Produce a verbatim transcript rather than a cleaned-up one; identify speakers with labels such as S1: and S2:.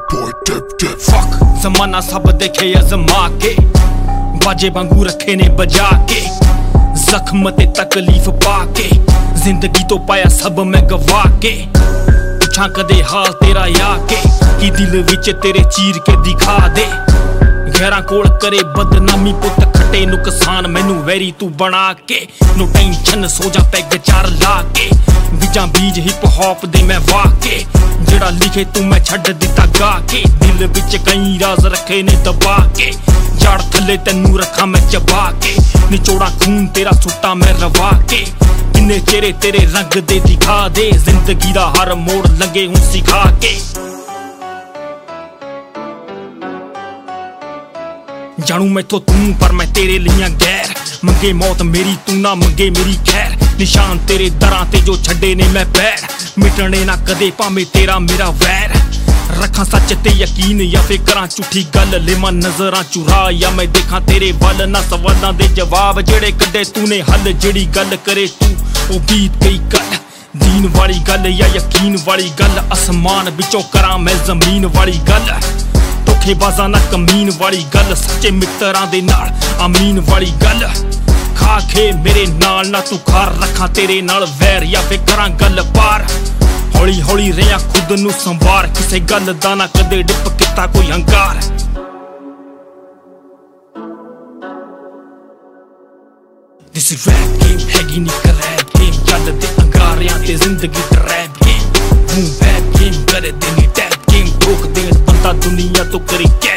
S1: boy dip dip
S2: fuck ਜ਼ਮਾਨਾ ਸਭ ਦੇਖੇ ਅਜ਼ਮਾ ਕੇ ਬਾਜੇ ਵਾਂਗੂ ਰੱਖੇ ਨੇ ਬਜਾ ਕੇ ਜ਼ਖਮ ਤੇ ਤਕਲੀਫ ਪਾ ਕੇ ਜ਼ਿੰਦਗੀ ਤੋਂ ਪਾਇਆ ਸਭ ਮੈਂ ਗਵਾ ਕੇ ਪੁੱਛਾਂ ਕਦੇ ਹਾਲ ਤੇਰਾ ਆ ਕੇ ਕੀ ਦਿਲ ਵਿੱਚ ਤੇਰੇ ਚੀਰ ਕੇ ਦਿਖਾ ਦੇ ਗਹਿਰਾਂ ਕੋਲ ਕਰੇ ਬਦਨਾਮੀ ਪੁੱਤ ਖੱਟੇ ਨੁਕਸਾਨ ਮੈਨੂੰ ਵੈਰੀ ਤੂੰ ਬਣਾ ਕੇ ਨੋ ਟੈਨਸ਼ਨ ਸੋ ਜਾ ਪੈਗ ਚਾਰ ਲਾ ਕੇ ਵਿਚਾਂ ਬੀਜ ਹਿਪ ਹੌਪ ਦੇ ਮੈਂ ਵਾਹ ਕੇ ਜਿਹੜਾ ਲਿਖੇ ਤੂੰ ਮੈਂ ਛੱਡ ਦਿੱਤਾ ਗਾ ਕੇ ਦਿਲ ਵਿੱਚ ਕਈ ਰਾਜ਼ ਰੱਖੇ ਨੇ ਦਬਾ ਕੇ ਜੜ ਥੱਲੇ ਤੈਨੂੰ ਰੱਖਾਂ ਮੈਂ ਚਬਾ ਕੇ ਨਿਚੋੜਾ ਖੂਨ ਤੇਰਾ ਸੁੱਟਾਂ ਮੈਂ ਰਵਾ ਕੇ ਕਿੰਨੇ ਚਿਹਰੇ ਤੇਰੇ ਰੰਗ ਦੇ ਦਿਖਾ ਦੇ ਜ਼ਿੰਦਗੀ ਦਾ ਹਰ ਮੋੜ ਲੰਗੇ ਹੁਣ ਸਿਖਾ ਕੇ ਜਾਣੂ ਮੈਥੋਂ ਤੂੰ ਪਰ ਮੈਂ ਤੇਰੇ ਲਈਆਂ ਗੈਰ ਮੰਗੇ ਮੌਤ ਮੇਰੀ ਤੂੰ ਨਾ ਮੰਗੇ ਮੇਰੀ ਖੈਰ ਨਿਸ਼ਾਨ ਤੇਰੇ ਦਰਾਂ ਤੇ ਜੋ ਛੱਡੇ ਨੇ ਮੈਂ ਪੈਰ ਮਿਟਣੇ ਨਾ ਕਦੇ ਭਾਵੇਂ ਤੇਰਾ ਮੇਰਾ ਵੈਰ ਰੱਖਾਂ ਸੱਚ ਤੇ ਯਕੀਨ ਜਾਂ ਫੇ ਕਰਾਂ ਝੂਠੀ ਗੱਲ ਲੈਵਾਂ ਨਜ਼ਰਾਂ ਚੁਰਾ ਜਾਂ ਮੈਂ ਦੇਖਾਂ ਤੇਰੇ ਵੱਲ ਨਾ ਸਵਾਲਾਂ ਦੇ ਜਵਾਬ ਜਿਹੜੇ ਕੱਢੇ ਤੂੰ ਨੇ ਹੱਲ ਜਿਹੜੀ ਗੱਲ ਕਰੇ ਤੂੰ ਉਹ ਬੀਤ ਗਈ ਗੱਲ ਦੀਨ ਵਾਲੀ ਗੱਲ ਜਾਂ ਯਕੀਨ ਵਾਲੀ ਗੱਲ ਅਸਮਾਨ ਵਿੱਚੋਂ ਕਰਾਂ ਮੈਂ ਜ਼ਮੀਨ ਵਾਲੀ ਗੱਲ ਧੋਖੇਬਾਜ਼ਾਂ ਨਾ ਕਮੀਨ ਵਾਲੀ ਗੱਲ ਸੱਚੇ ਮਿੱਤਰਾਂ ਦੇ ਨਾਲ ਅਮੀਨ ਵਾਲੀ ਗੱਲ ਖਾ ਖੇ ਮੇਰੇ ਨਾਲ ਨਾ ਤੂੰ ਖਾਰ ਰੱਖਾਂ ਤੇਰੇ ਨਾਲ ਵੈਰ ਜਾਂ ਫੇ ਕਰਾਂ ਗੱਲ ਪਾਰ ਹੌਲੀ ਹੌਲੀ ਰਿਆਂ ਖੁਦ ਨੂੰ ਸੰਵਾਰ ਕਿਸੇ ਗੱਲ ਦਾ ਨਾ ਕਦੇ ਡਿੱਪ ਕੀਤਾ ਕੋਈ ਹੰਕਾਰ This is rap game ਹੈਗੀ ਨੀ ਕਰੈਪ ਗੇਮ ਚੱਲਦੇ ਅੰਗਾਰਿਆਂ ਤੇ ਜ਼ਿੰਦਗੀ ਟਰੈਪ ਗੇਮ ਹੂੰ ਬੈਪ ਗੇਮ ਕਰਦੇ ਨੀ ਟੈਪ ਗੇਮ ਠੋਕਦੇ ਬੰਦਾ ਦੁਨੀਆ ਤੋਂ ਕਰੀ